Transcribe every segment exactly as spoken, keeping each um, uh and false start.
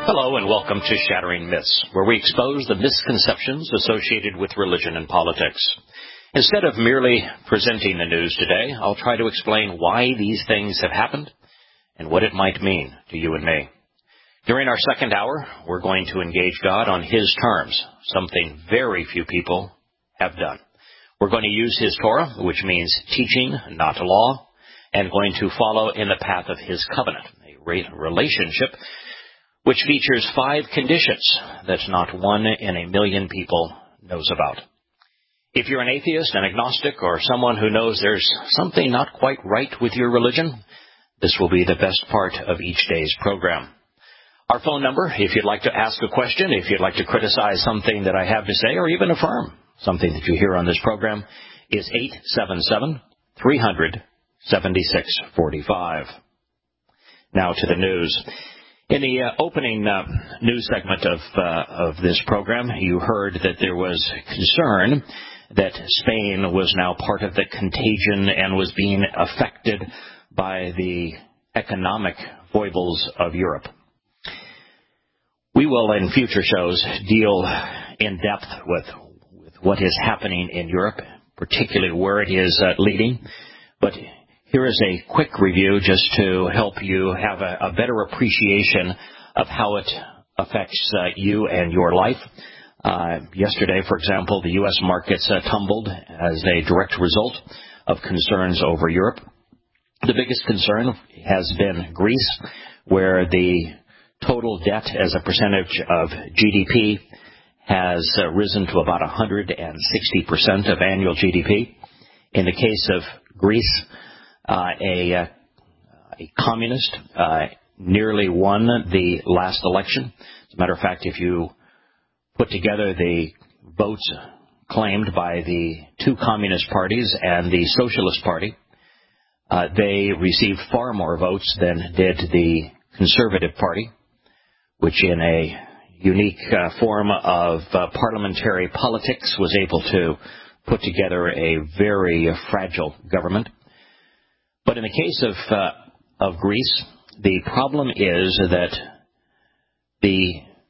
Hello and welcome to Shattering Myths, where we expose the misconceptions associated with religion and politics. Instead of merely presenting the news today, I'll try to explain why these things have happened and what it might mean to you and me. During our second hour, we're going to engage God on His terms, something very few people have done. We're going to use His Torah, which means teaching, not law, and going to follow in the path of His covenant, a relationship which features five conditions that not one in a million people knows about. If you're an atheist, an agnostic, or someone who knows there's something not quite right with your religion, this will be the best part of each day's program. Our phone number, if you'd like to ask a question, if you'd like to criticize something that I have to say, or even affirm something that you hear on this program, is eight seven seven, three hundred, seventy-six forty-five. Now to the news. In the uh, opening uh, news segment of uh, of this program, you heard that there was concern that Spain was now part of the contagion and was being affected by the economic foibles of Europe. We will, in future shows, deal in depth with, with what is happening in Europe, particularly where it is uh, leading. But here is a quick review just to help you have a, a better appreciation of how it affects uh, you and your life. Uh, yesterday, for example, the U S markets uh, tumbled as a direct result of concerns over Europe. The biggest concern has been Greece, where the total debt as a percentage of G D P has uh, risen to about one hundred sixty percent of annual G D P. In the case of Greece, Uh, a, uh, a communist uh, nearly won the last election. As a matter of fact, if you put together the votes claimed by the two communist parties and the Socialist Party, uh, they received far more votes than did the Conservative Party, which in a unique uh, form of uh, parliamentary politics was able to put together a very uh, fragile government. But in the case of uh, of Greece, the problem is that the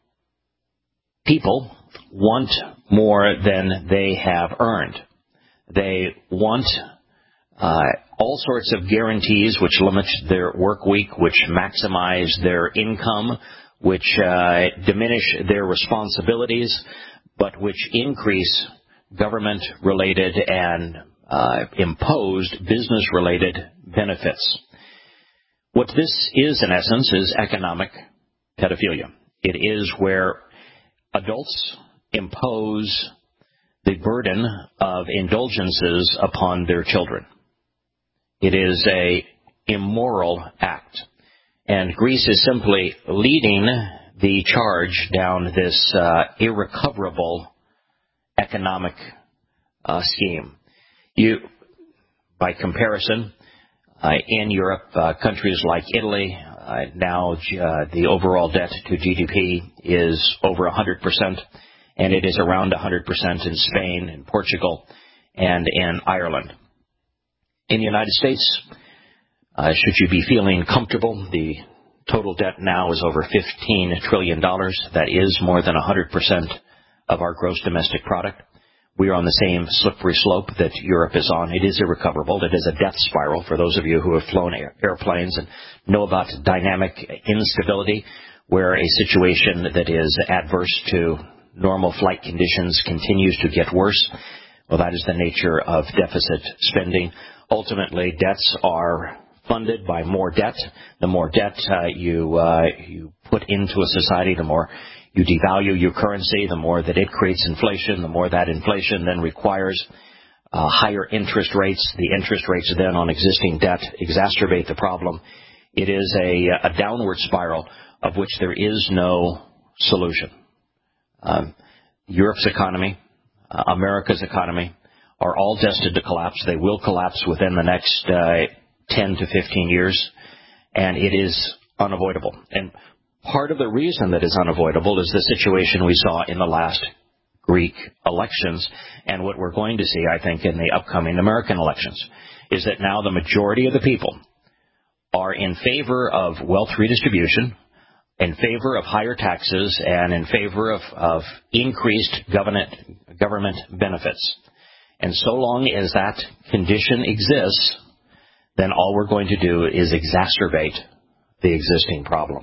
people want more than they have earned. They want uh, all sorts of guarantees which limit their work week, which maximize their income, which uh, diminish their responsibilities, but which increase government-related and Uh, imposed business-related benefits. What this is, in essence, is economic pedophilia. It is where adults impose the burden of indulgences upon their children. It is a immoral act. And Greece is simply leading the charge down this uh, irrecoverable economic uh, scheme. You, by comparison, uh, in Europe, uh, countries like Italy, uh, now uh, the overall debt to G D P is over one hundred percent, and it is around one hundred percent in Spain, in Portugal, and in Ireland. In the United States, uh, should you be feeling comfortable, the total debt now is over fifteen trillion dollars. That is more than one hundred percent of our gross domestic product. We are on the same slippery slope that Europe is on. It is irrecoverable. It is a death spiral for those of you who have flown air, airplanes and know about dynamic instability, where a situation that is adverse to normal flight conditions continues to get worse. Well, that is the nature of deficit spending. Ultimately, debts are funded by more debt. The more debt uh, you uh, you put into a society, the more you devalue your currency, the more that it creates inflation, the more that inflation then requires uh, higher interest rates. The interest rates then on existing debt exacerbate the problem. It is a, a downward spiral of which there is no solution. Um, Europe's economy, uh, America's economy are all destined to collapse. They will collapse within the next uh, ten to fifteen years, and it is unavoidable. And part of the reason that is unavoidable is the situation we saw in the last Greek elections, and what we're going to see, I think, in the upcoming American elections, is that now the majority of the people are in favor of wealth redistribution, in favor of higher taxes and in favor of, of increased government, government benefits. And so long as that condition exists, then all we're going to do is exacerbate the existing problem.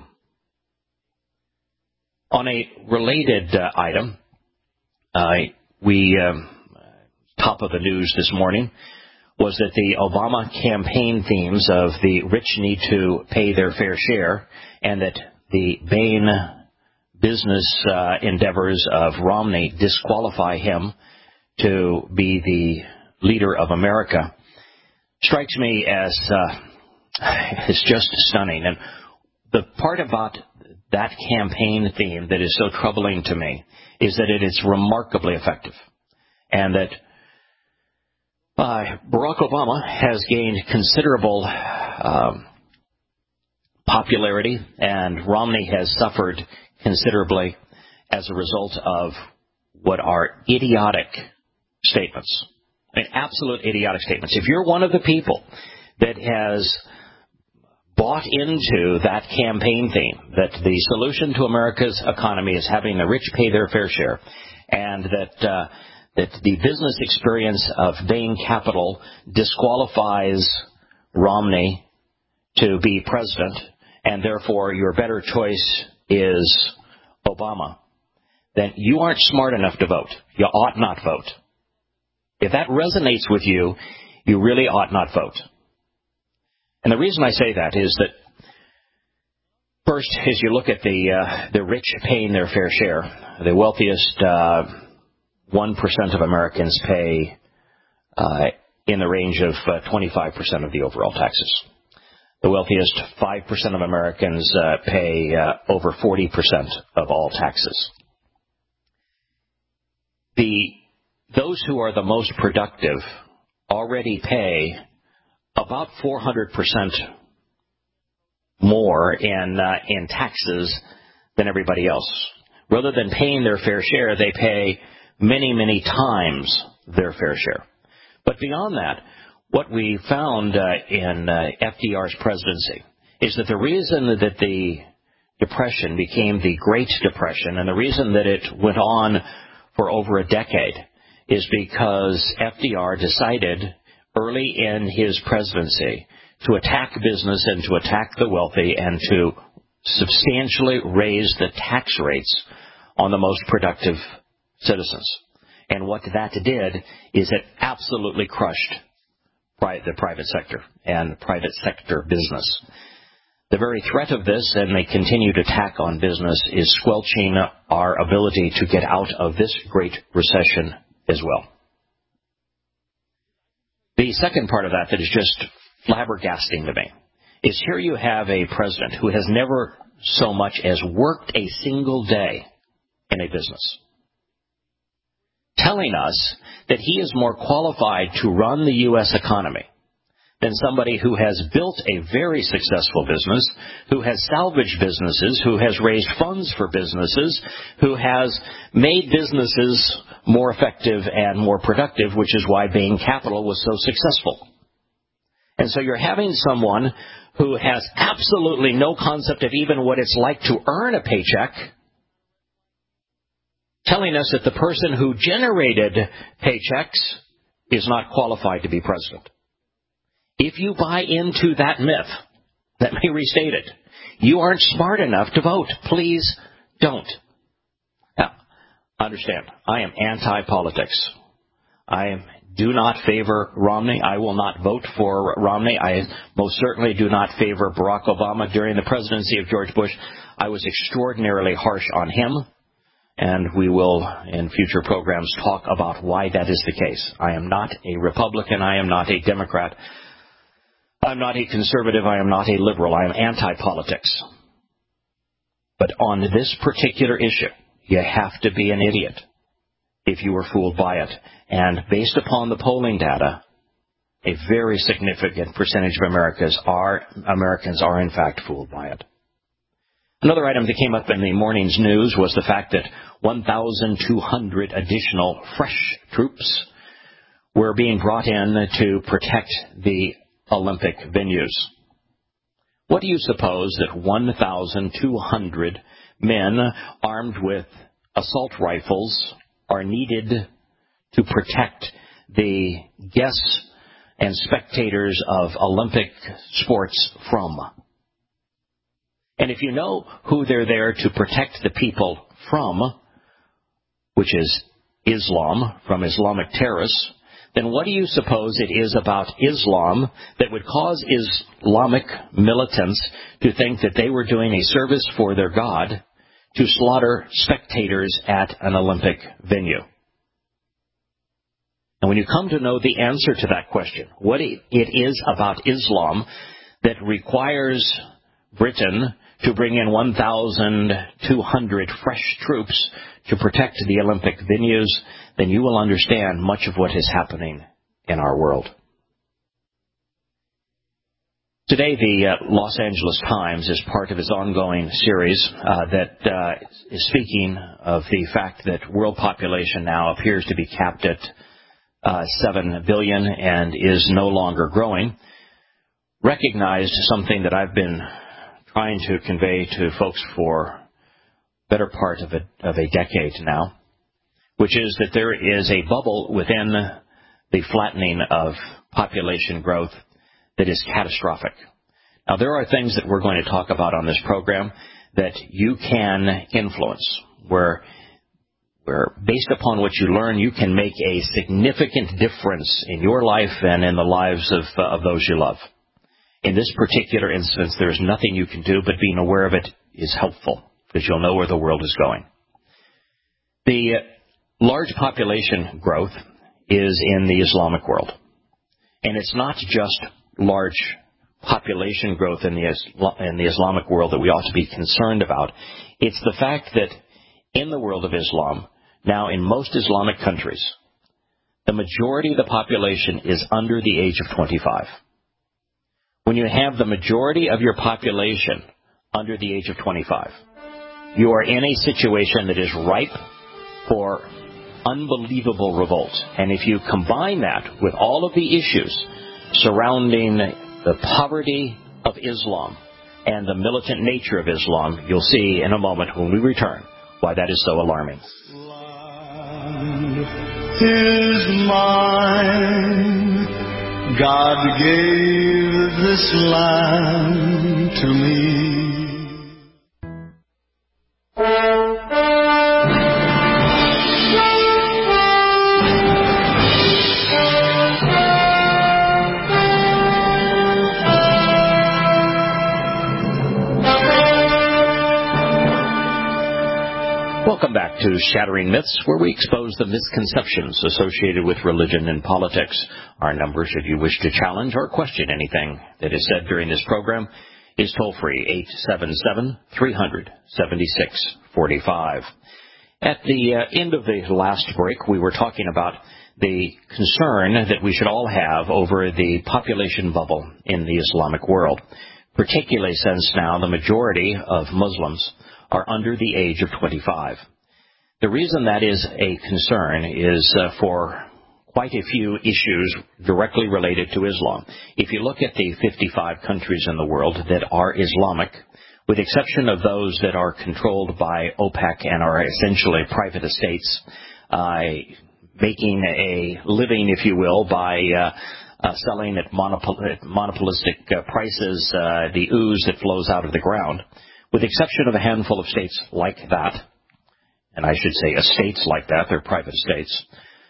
On a related uh, item, uh, we, um, top of the news this morning, was that the Obama campaign themes of the rich need to pay their fair share and that the Bain business uh, endeavors of Romney disqualify him to be the leader of America strikes me as uh, it's just stunning. And the part about that campaign theme that is so troubling to me is that it is remarkably effective, and that uh, Barack Obama has gained considerable um, popularity, and Romney has suffered considerably as a result of what are idiotic statements. I mean, absolute idiotic statements. If you're one of the people that has bought into that campaign theme, that the solution to America's economy is having the rich pay their fair share, and that uh, that the business experience of Bain Capital disqualifies Romney to be president, and therefore your better choice is Obama, then you aren't smart enough to vote. You ought not vote. If that resonates with you, you really ought not vote. And the reason I say that is that, first, as you look at the uh, the rich paying their fair share, the wealthiest uh, one percent of Americans pay uh, in the range of uh, twenty-five percent of the overall taxes. The wealthiest five percent of Americans uh, pay uh, over forty percent of all taxes. The Those who are the most productive already pay about four hundred percent more in uh, in taxes than everybody else. Rather than paying their fair share, they pay many, many times their fair share. But beyond that, what we found uh, in uh, F D R's presidency is that the reason that the Depression became the Great Depression, and the reason that it went on for over a decade, is because F D R decided early in his presidency to attack business and to attack the wealthy and to substantially raise the tax rates on the most productive citizens. And what that did is it absolutely crushed the private sector and private sector business. The very threat of this and the continued attack on business is squelching our ability to get out of this great recession as well. The second part of that that is just flabbergasting to me is here you have a president who has never so much as worked a single day in a business, telling us that he is more qualified to run the U S economy than somebody who has built a very successful business, who has salvaged businesses, who has raised funds for businesses, who has made businesses more effective and more productive, which is why Bain Capital was so successful. And so you're having someone who has absolutely no concept of even what it's like to earn a paycheck, telling us that the person who generated paychecks is not qualified to be president. If you buy into that myth, let me restate it, you aren't smart enough to vote. Please don't. Now, understand, I am anti-politics. I am, do not favor Romney. I will not vote for Romney. I most certainly do not favor Barack Obama. During the presidency of George Bush, I was extraordinarily harsh on him, and we will, in future programs, talk about why that is the case. I am not a Republican. I am not a Democrat. I'm not a conservative. I am not a liberal. I am anti-politics. But on this particular issue, you have to be an idiot if you were fooled by it. And based upon the polling data, a very significant percentage of Americans are, Americans are in fact fooled by it. Another item that came up in the morning's news was the fact that one thousand two hundred additional fresh troops were being brought in to protect the Olympic venues. What do you suppose that one thousand two hundred men armed with assault rifles are needed to protect the guests and spectators of Olympic sports from? And if you know who they're there to protect the people from, which is Islam, from Islamic terrorists, then what do you suppose it is about Islam that would cause Islamic militants to think that they were doing a service for their God to slaughter spectators at an Olympic venue? And when you come to know the answer to that question, what it is about Islam that requires Britain to bring in one thousand two hundred fresh troops to protect the Olympic venues, then you will understand much of what is happening in our world. Today, the uh, Los Angeles Times is part of its ongoing series uh, that uh, is speaking of the fact that world population now appears to be capped at uh, seven billion and is no longer growing. Recognized something that I've been trying to convey to folks for better part of a, of a decade now, which is that there is a bubble within the flattening of population growth that is catastrophic. Now, there are things that we're going to talk about on this program that you can influence, where, where based upon what you learn, you can make a significant difference in your life and in the lives of, uh, of those you love. In this particular instance, there is nothing you can do, but being aware of it is helpful, because you'll know where the world is going. The large population growth is in the Islamic world. And it's not just large population growth in the, in the Islamic world that we ought to be concerned about. It's the fact that in the world of Islam, now in most Islamic countries, the majority of the population is under the age of twenty-five. When you have the majority of your population under the age of twenty-five, you are in a situation that is ripe for unbelievable revolt. And if you combine that with all of the issues surrounding the poverty of Islam and the militant nature of Islam, you'll see in a moment when we return why that is so alarming. Land is mine. God gave this land to me. Welcome back to Shattering Myths, where we expose the misconceptions associated with religion and politics. Our number, should you wish to challenge or question anything that is said during this program, is toll-free, eight seven seven, three hundred, seventy-six forty-five. At the uh, end of the last break, we were talking about the concern that we should all have over the population bubble in the Islamic world, particularly since now the majority of Muslims are under the age of twenty-five. The reason that is a concern is uh, for quite a few issues directly related to Islam. If you look at the fifty-five countries in the world that are Islamic, with the exception of those that are controlled by OPEC and are essentially private estates, uh, making a living, if you will, by uh, uh, selling at, monopol- at monopolistic uh, prices uh, the ooze that flows out of the ground, with the exception of a handful of states like that, and I should say estates like that, they're private estates,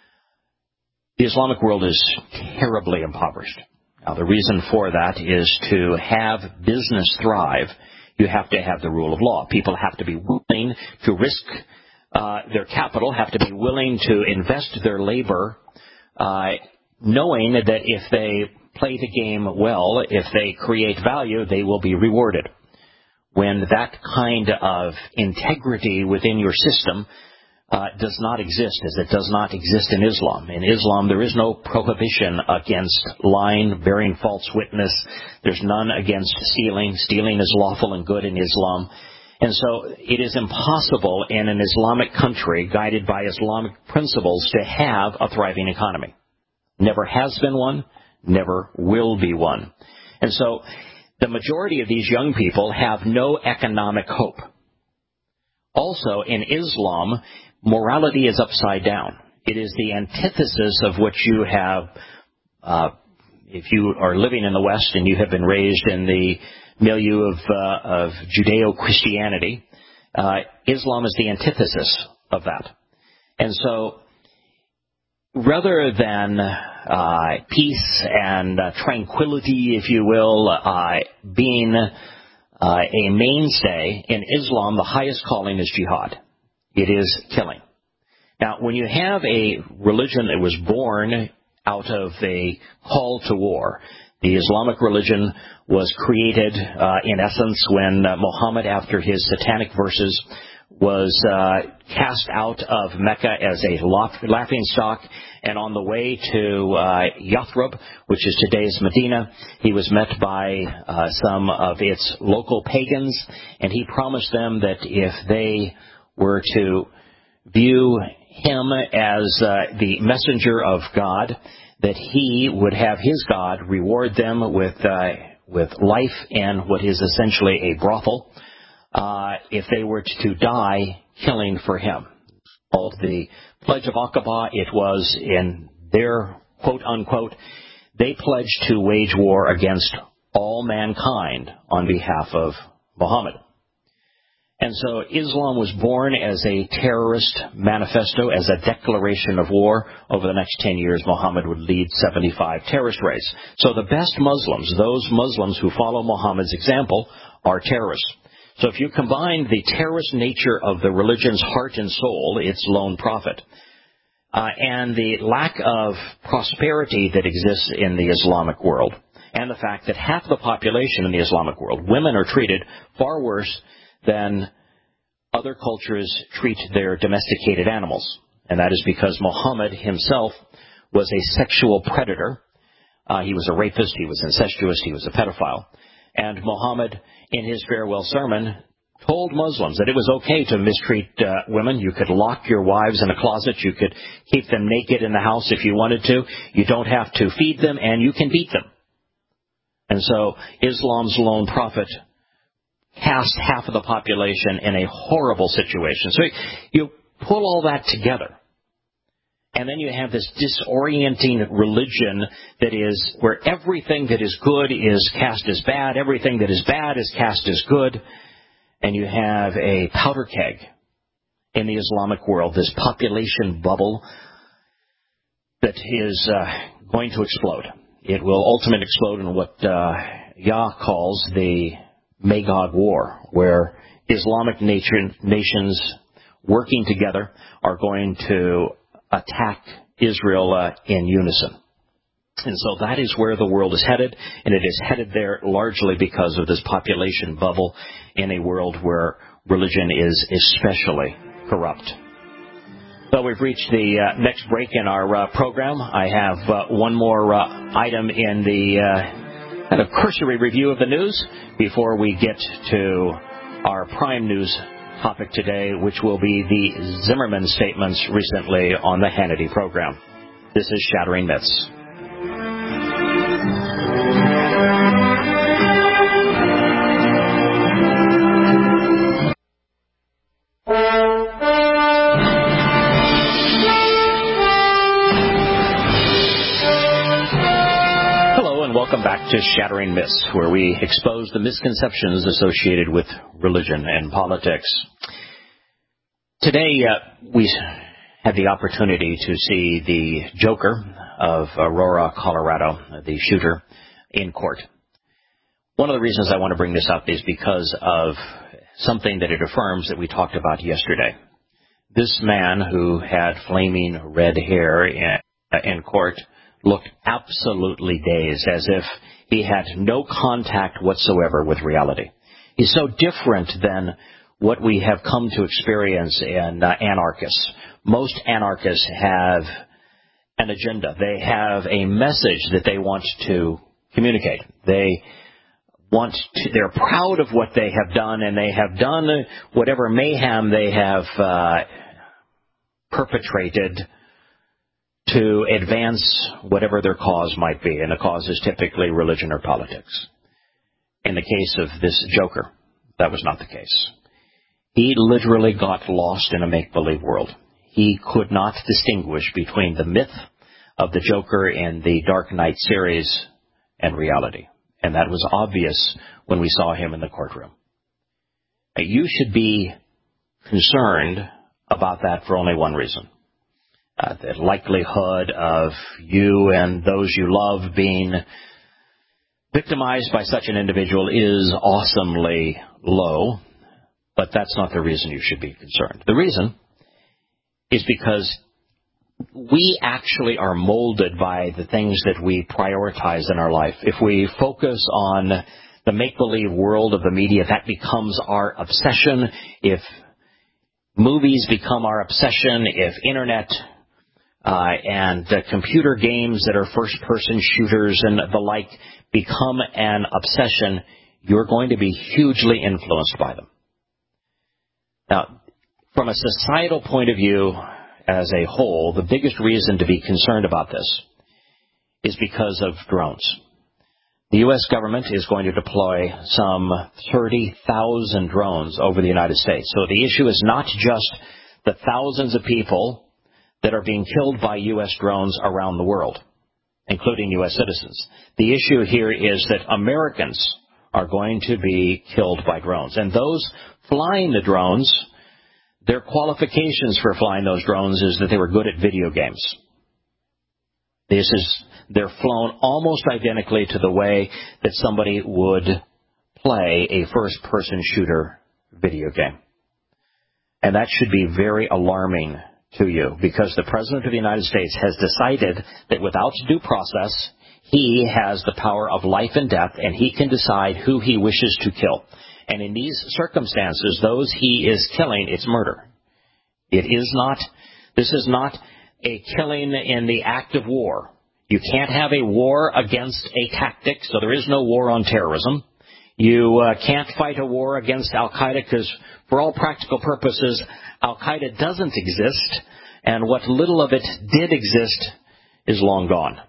the Islamic world is terribly impoverished. Now, the reason for that is to have business thrive, you have to have the rule of law. People have to be willing to risk uh, their capital, have to be willing to invest their labor, uh, knowing that if they play the game well, if they create value, they will be rewarded. When that kind of integrity within your system uh, does not exist, as it does not exist in Islam. In Islam, there is no prohibition against lying, bearing false witness. There's none against stealing. Stealing is lawful and good in Islam. And so it is impossible in an Islamic country guided by Islamic principles to have a thriving economy. Never has been one, never will be one. And so the majority of these young people have no economic hope. Also, in Islam, morality is upside down. It is the antithesis of what you have, uh, if you are living in the West and you have been raised in the milieu of, uh, of Judeo-Christianity. Uh, Islam is the antithesis of that. And so, rather than uh, peace and uh, tranquility, if you will, uh, being uh, a mainstay in Islam, the highest calling is jihad. It is killing. Now, when you have a religion that was born out of a call to war, the Islamic religion was created, uh, in essence, when uh, Muhammad, after his satanic verses, was uh, cast out of Mecca as a laughing stock, and on the way to uh, Yathrib, which is today's Medina, he was met by uh, some of its local pagans, and he promised them that if they were to view him as uh, the messenger of God, that he would have his God reward them with uh, with life and what is essentially a brothel, uh, if they were to die killing for him. Called the Pledge of Aqaba. It was in their quote-unquote, they pledged to wage war against all mankind on behalf of Muhammad. And so Islam was born as a terrorist manifesto, as a declaration of war. Over the next ten years, Muhammad would lead seventy-five terrorist raids. So the best Muslims, those Muslims who follow Muhammad's example, are terrorists. So if you combine the terrorist nature of the religion's heart and soul, its lone prophet, uh, and the lack of prosperity that exists in the Islamic world, and the fact that half the population in the Islamic world, women, are treated far worse than other cultures treat their domesticated animals. And that is because Muhammad himself was a sexual predator. Uh, he was a rapist, he was incestuous, he was a pedophile. And Muhammad, in his farewell sermon, told Muslims that it was okay to mistreat uh, women. You could lock your wives in a closet. You could keep them naked in the house if you wanted to. You don't have to feed them, and you can beat them. And so Islam's lone prophet cast half of the population in a horrible situation. So you pull all that together, and then you have this disorienting religion that is where everything that is good is cast as bad, everything that is bad is cast as good, and you have a powder keg in the Islamic world, this population bubble that is uh, going to explode. It will ultimately explode in what uh, Yah calls the Magog War, where Islamic nation, nations working together are going to attack Israel uh, in unison. And so that is where the world is headed, and it is headed there largely because of this population bubble in a world where religion is especially corrupt. So we've reached the uh, next break in our uh, program. I have uh, one more uh, item in the uh, kind of cursory review of the news before we get to our prime news topic today, which will be the Zimmerman statements recently on the Hannity program. This is Shattering Myths. Welcome back to Shattering Myths, where we expose the misconceptions associated with religion and politics. Today, uh, we had the opportunity to see the Joker of Aurora, Colorado, the shooter, in court. One of the reasons I want to bring this up is because of something that it affirms that we talked about yesterday. This man who had flaming red hair in, uh, in court looked absolutely dazed, as if he had no contact whatsoever with reality. He's so different than what we have come to experience in uh, anarchists. Most anarchists have an agenda. They have a message that they want to communicate. They want to, they're proud of what they have done, and they have done whatever mayhem they have uh, perpetrated to advance whatever their cause might be, and the cause is typically religion or politics. In the case of this Joker, that was not the case. He literally got lost in a make-believe world. He could not distinguish between the myth of the Joker in the Dark Knight series and reality. And that was obvious when we saw him in the courtroom. You should be concerned about that for only one reason. Uh, the likelihood of you and those you love being victimized by such an individual is awesomely low, but that's not the reason you should be concerned. The reason is because we actually are molded by the things that we prioritize in our life. If we focus on the make-believe world of the media, that becomes our obsession. If movies become our obsession, if internet uh, and uh, computer games that are first-person shooters and the like become an obsession, you're going to be hugely influenced by them. Now, from a societal point of view, as a whole, the biggest reason to be concerned about this is because of drones. The U S government is going to deploy some thirty thousand drones over the United States. So the issue is not just the thousands of people that are being killed by U S drones around the world, including U S citizens. The issue here is that Americans are going to be killed by drones. And those flying the drones, their qualifications for flying those drones is that they were good at video games. This is, they're flown almost identically to the way that somebody would play a first-person shooter video game. And that should be very alarming to you, because the President of the United States has decided that without due process, he has the power of life and death, and he can decide who he wishes to kill. And in these circumstances, those he is killing, it's murder. It is not, this is not a killing in the act of war. You can't have a war against a tactic, so there is no war on terrorism. You uh, can't fight a war against Al-Qaeda because, for all practical purposes, Al-Qaeda doesn't exist, and what little of it did exist is long gone.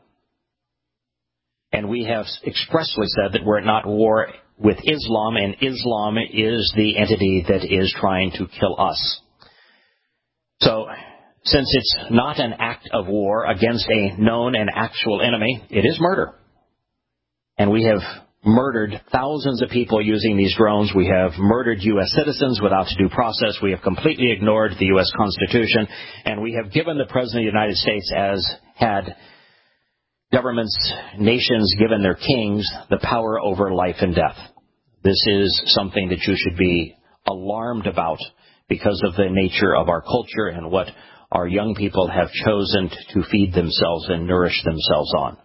And we have expressly said that we're not at war with Islam, and Islam is the entity that is trying to kill us. So, since it's not an act of war against a known and actual enemy, it is murder. And we have murdered thousands of people using these drones. We have murdered U S citizens without due process. We have completely ignored the U S Constitution. And we have given the President of the United States, as had governments, nations given their kings, the power over life and death. This is something that you should be alarmed about because of the nature of our culture and what our young people have chosen to feed themselves and nourish themselves on.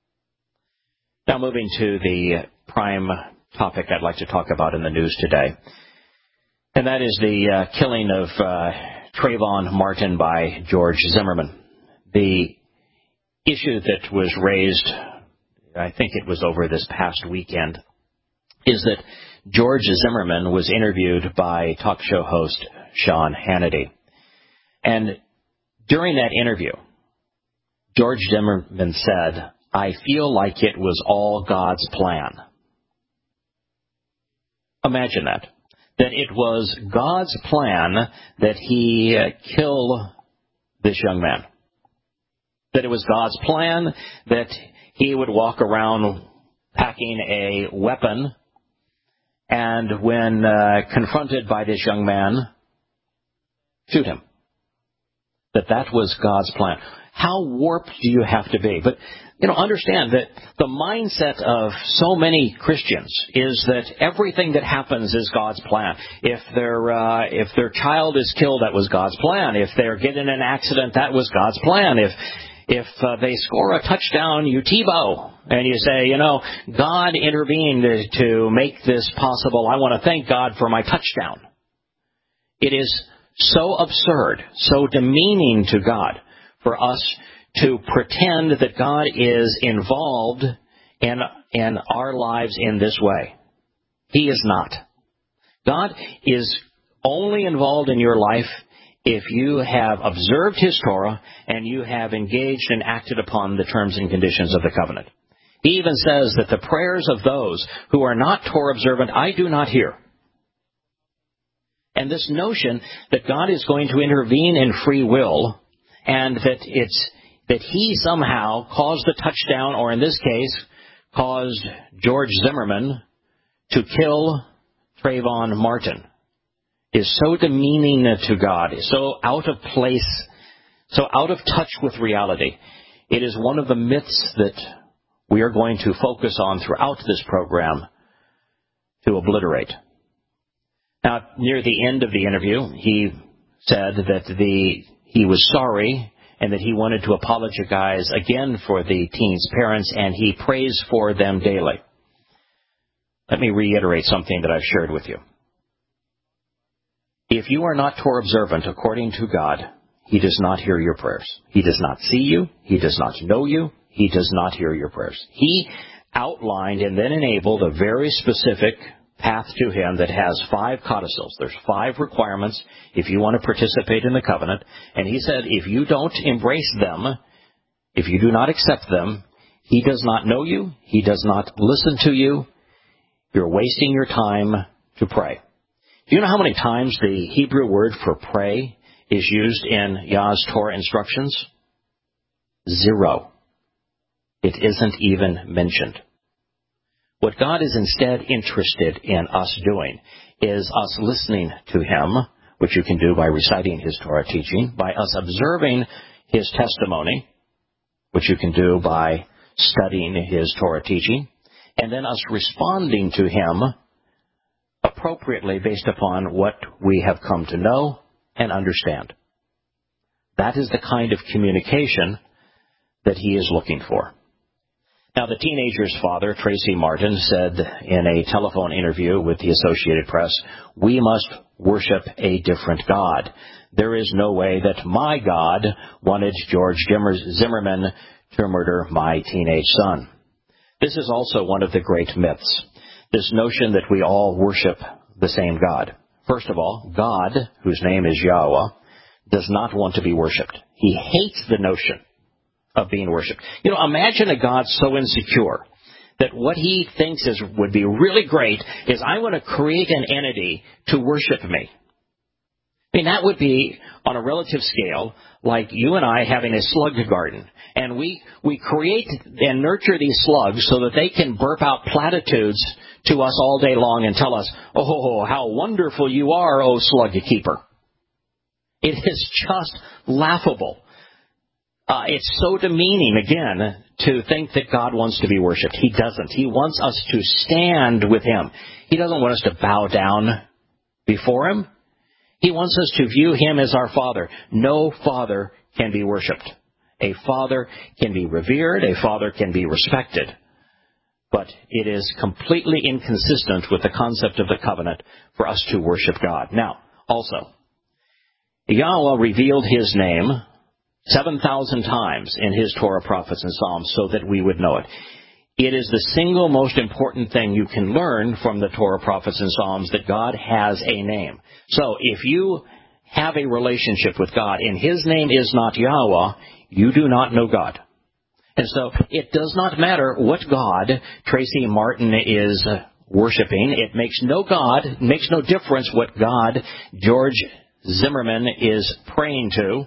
Now moving to the prime topic I'd like to talk about in the news today, and that is the uh, killing of uh, Trayvon Martin by George Zimmerman. The issue that was raised, I think it was over this past weekend, is that George Zimmerman was interviewed by talk show host Sean Hannity. And during that interview, George Zimmerman said, "I feel like it was all God's plan." Imagine that. That it was God's plan that he uh, kill this young man. That it was God's plan that he would walk around packing a weapon, and when uh, confronted by this young man, shoot him. That that was God's plan. How warped do you have to be? But, you know, understand that the mindset of so many Christians is that everything that happens is God's plan. If their uh, if their child is killed, that was God's plan. If they're getting in an accident, that was God's plan. If if uh, they score a touchdown, you TiVo, and you say, you know, God intervened to make this possible. I want to thank God for my touchdown. It is so absurd, so demeaning to God for us to pretend that God is involved in, in our lives in this way. He is not. God is only involved in your life if you have observed His Torah and you have engaged and acted upon the terms and conditions of the covenant. He even says that the prayers of those who are not Torah observant, I do not hear. And this notion that God is going to intervene in free will and that it's that he somehow caused the touchdown, or in this case, caused George Zimmerman to kill Trayvon Martin, is so demeaning to God, so out of place, so out of touch with reality. It is one of the myths that we are going to focus on throughout this program to obliterate. Now, near the end of the interview, he said that the he was sorry and that he wanted to apologize again for the teen's parents, and he prays for them daily. Let me reiterate something that I've shared with you. If you are not Torah observant according to God, he does not hear your prayers. He does not see you. He does not know you. He does not hear your prayers. He outlined and then enabled a very specific path to him that has five codicils. There's five requirements if you want to participate in the covenant. And he said if you don't embrace them, if you do not accept them, he does not know you. He does not listen to you. You're wasting your time to pray. Do you know how many times the Hebrew word for pray is used in Yah's Torah instructions? Zero. It isn't even mentioned. What God is instead interested in us doing is us listening to him, which you can do by reciting his Torah teaching, by us observing his testimony, which you can do by studying his Torah teaching, and then us responding to him appropriately based upon what we have come to know and understand. That is the kind of communication that he is looking for. Now, the teenager's father, Tracy Martin, said in a telephone interview with the Associated Press, we must worship a different God. There is no way that my God wanted George Zimmerman to murder my teenage son. This is also one of the great myths, this notion that we all worship the same God. First of all, God, whose name is Yahweh, does not want to be worshipped. He hates the notion of being worshipped. You know, imagine a God so insecure that what he thinks is would be really great is I want to create an entity to worship me. I mean, that would be, on a relative scale, like you and I having a slug garden. And we, we create and nurture these slugs so that they can burp out platitudes to us all day long and tell us, oh, how wonderful you are, oh slug keeper. It is just laughable. Uh, it's so demeaning, again, to think that God wants to be worshipped. He doesn't. He wants us to stand with him. He doesn't want us to bow down before him. He wants us to view him as our Father. No father can be worshipped. A father can be revered. A father can be respected. But it is completely inconsistent with the concept of the covenant for us to worship God. Now, also, Yahweh revealed his name seven thousand times in his Torah, prophets, and Psalms so that we would know it. It is the single most important thing you can learn from the Torah, prophets, and Psalms, that God has a name. So if you have a relationship with God and his name is not Yahweh, you do not know God. And so it does not matter what God Tracy Martin is worshiping. It makes no God, it makes no difference what God George Zimmerman is praying to.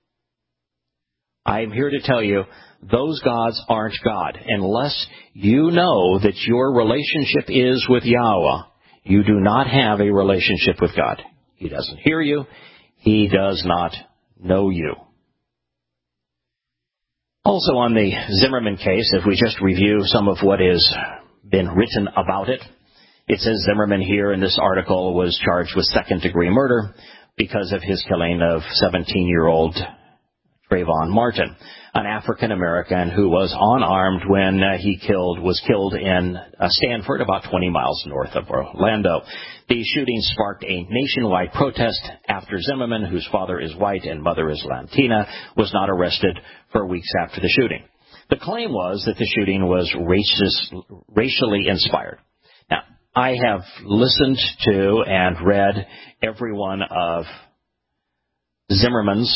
I am here to tell you, those gods aren't God. Unless you know that your relationship is with Yahweh, you do not have a relationship with God. He doesn't hear you. He does not know you. Also on the Zimmerman case, if we just review some of what has been written about it, it says Zimmerman here in this article was charged with second-degree murder because of his killing of seventeen-year-old Trayvon Martin, an African-American who was unarmed when uh, he killed was killed in uh, Stanford, about twenty miles north of Orlando. The shooting sparked a nationwide protest after Zimmerman, whose father is white and mother is Latina, was not arrested for weeks after the shooting. The claim was that the shooting was racist, racially inspired. Now, I have listened to and read every one of Zimmerman's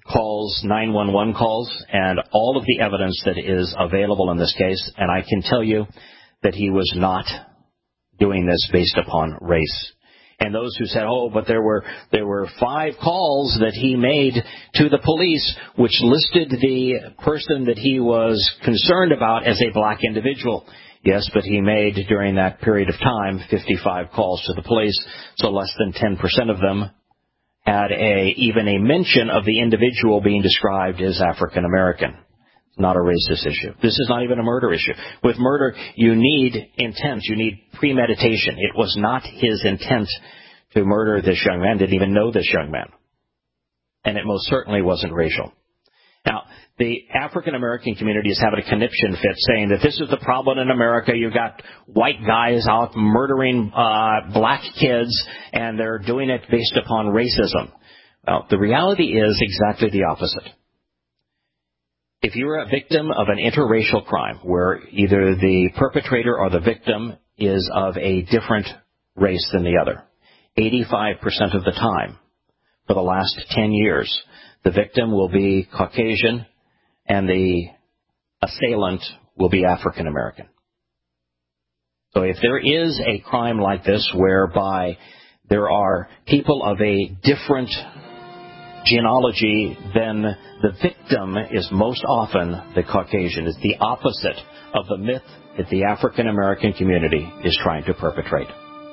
calls, nine one one calls, and all of the evidence that is available in this case, and I can tell you that he was not doing this based upon race. And those who said, oh, but there were there were five calls that he made to the police which listed the person that he was concerned about as a black individual. Yes, but he made, during that period of time, fifty-five calls to the police, so less than ten percent of them had a even a mention of the individual being described as African American. It's not a racist issue. This is not even a murder issue. With murder, you need intent. You need premeditation. It was not his intent to murder this young man. Didn't even know this young man. And it most certainly wasn't racial. Now, the African American community is having a conniption fit, saying that this is the problem in America. You've got white guys out murdering uh, black kids, and they're doing it based upon racism. Well, the reality is exactly the opposite. If you're a victim of an interracial crime where either the perpetrator or the victim is of a different race than the other, eighty-five percent of the time for the last ten years, the victim will be Caucasian and the assailant will be African American. So if there is a crime like this whereby there are people of a different genealogy, then the victim is most often the Caucasian. It's the opposite of the myth that the African American community is trying to perpetrate.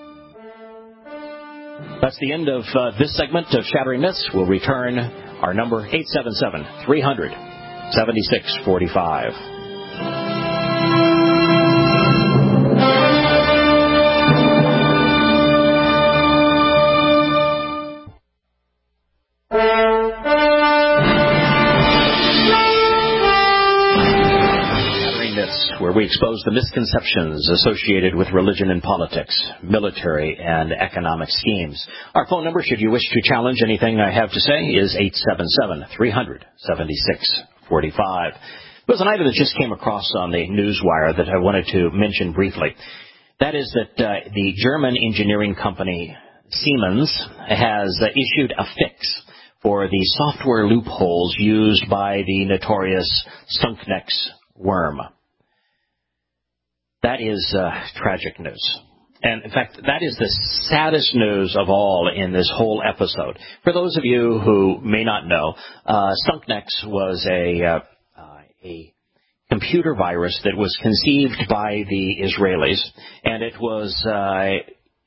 That's the end of uh, this segment of Shattering Myths. We'll return. Our number, eight seven seven, three hundred, seventy-six forty-five. Where we expose the misconceptions associated with religion and politics, military and economic schemes. Our phone number, should you wish to challenge anything I have to say, is eight seven seven, three hundred, seventy-six forty-five. There was an item that just came across on the newswire that I wanted to mention briefly. That is that uh, the German engineering company Siemens has uh, issued a fix for the software loopholes used by the notorious Stunknex worm. That is uh, tragic news. And, in fact, that is the saddest news of all in this whole episode. For those of you who may not know, uh, Stunknex was a, uh, uh, a computer virus that was conceived by the Israelis, and it was uh,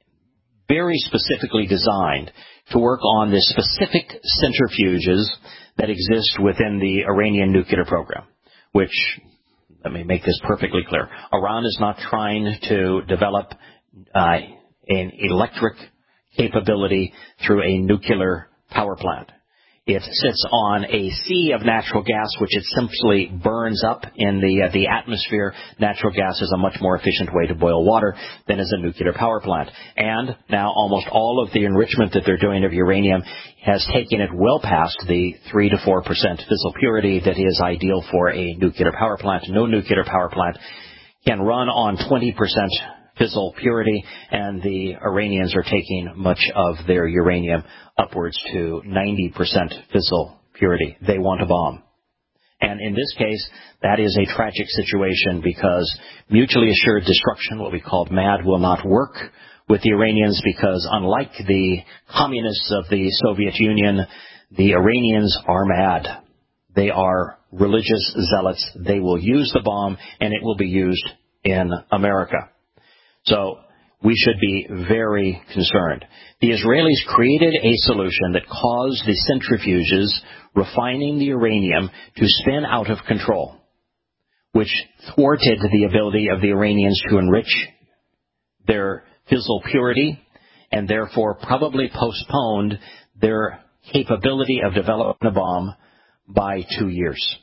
very specifically designed to work on the specific centrifuges that exist within the Iranian nuclear program, which... Let me make this perfectly clear. Iran is not trying to develop uh, an electric capability through a nuclear power plant. It sits on a sea of natural gas, which it simply burns up in the uh, the atmosphere. Natural gas is a much more efficient way to boil water than is a nuclear power plant. And now almost all of the enrichment that they're doing of uranium has taken it well past the three to four percent fissile purity that is ideal for a nuclear power plant. No nuclear power plant can run on twenty percent fissile purity, and the Iranians are taking much of their uranium upwards to ninety percent fissile purity. They want a bomb. And in this case, that is a tragic situation because mutually assured destruction, what we call MAD, will not work with the Iranians because unlike the communists of the Soviet Union, the Iranians are mad. They are religious zealots. They will use the bomb, and it will be used in America. So we should be very concerned. The Israelis created a solution that caused the centrifuges refining the uranium to spin out of control, which thwarted the ability of the Iranians to enrich their fissile purity and therefore probably postponed their capability of developing a bomb by two years.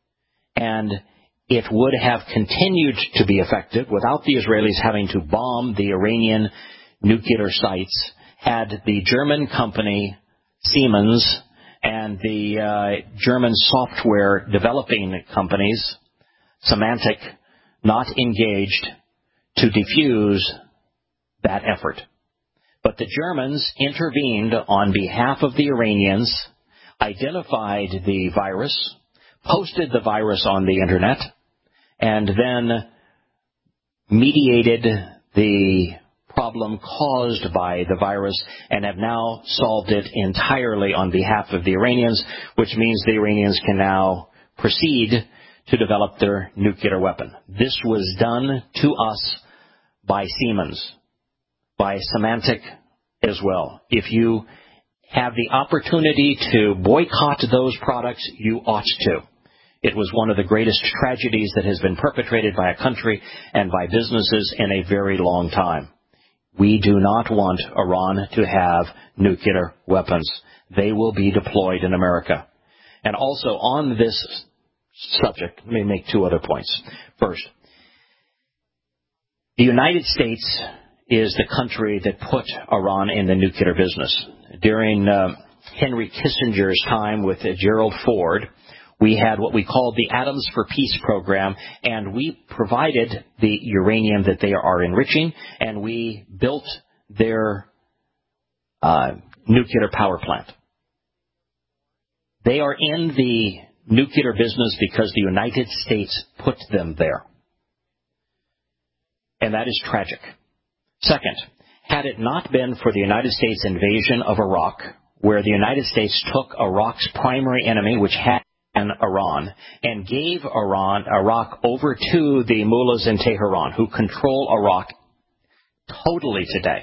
And it would have continued to be effective without the Israelis having to bomb the Iranian nuclear sites had the German company Siemens and the uh, German software developing companies, Symantec, not engaged to defuse that effort. But the Germans intervened on behalf of the Iranians, identified the virus, posted the virus on the Internet, and then mediated the problem caused by the virus and have now solved it entirely on behalf of the Iranians, which means the Iranians can now proceed to develop their nuclear weapon. This was done to us by Siemens, by Symantec as well. If you have the opportunity to boycott those products, you ought to. It was one of the greatest tragedies that has been perpetrated by a country and by businesses in a very long time. We do not want Iran to have nuclear weapons. They will be deployed in America. And also on this subject, let me make two other points. First, the United States is the country that put Iran in the nuclear business. During uh, Henry Kissinger's time with uh, Gerald Ford, we had what we called the Atoms for Peace program, and we provided the uranium that they are enriching, and we built their uh, nuclear power plant. They are in the nuclear business because the United States put them there. And that is tragic. Second, had it not been for the United States invasion of Iraq, where the United States took Iraq's primary enemy, which had been Iran, and gave Iran, Iraq over to the mullahs in Tehran, who control Iraq totally today,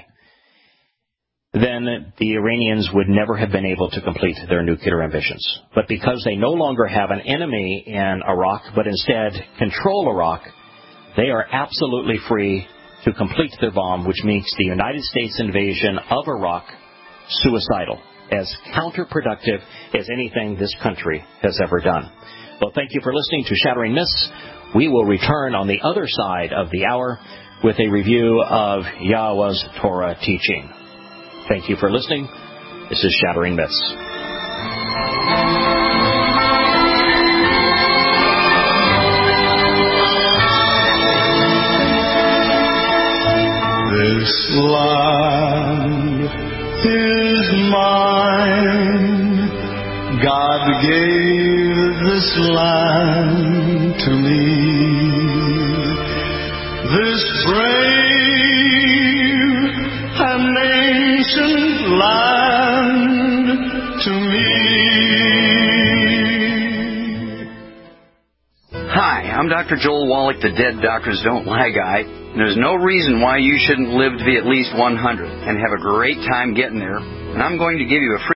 then the Iranians would never have been able to complete their nuclear ambitions. But because they no longer have an enemy in Iraq, but instead control Iraq, they are absolutely free to complete their bomb, which makes the United States invasion of Iraq suicidal, as counterproductive as anything this country has ever done. Well, thank you for listening to Shattering Myths. We will return on the other side of the hour with a review of Yahweh's Torah teaching. Thank you for listening. This is Shattering Myths. This land is mine. God gave this land to me. This brave and ancient land to me. Hi, I'm Doctor Joel Wallach, the Dead Doctors Don't Lie guy. There's no reason why you shouldn't live to be at least one hundred and have a great time getting there. And I'm going to give you a free